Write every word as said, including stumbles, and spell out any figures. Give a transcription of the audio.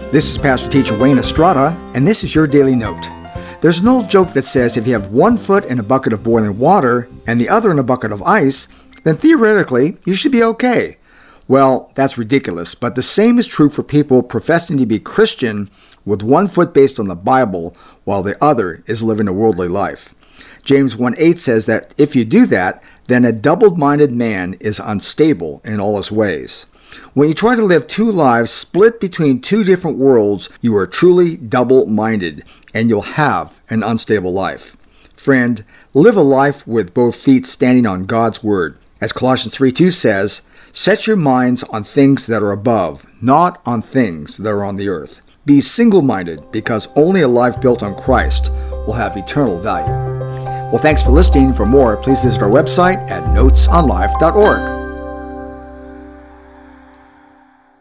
This is Pastor Teacher Wayne Estrada, and this is your Daily Note. There's an old joke that says if you have one foot in a bucket of boiling water and the other in a bucket of ice, then theoretically you should be okay. Well, that's ridiculous, but the same is true for people professing to be Christian with one foot based on the Bible while the other is living a worldly life. James one eight says that if you do that, then a double-minded man is unstable in all his ways. When you try to live two lives split between two different worlds, you are truly double-minded, and you'll have an unstable life. Friend, live a life with both feet standing on God's Word. As Colossians three two says, set your minds on things that are above, not on things that are on the earth. Be single-minded, because only a life built on Christ will have eternal value. Well, thanks for listening. For more, please visit our website at notes on life dot org.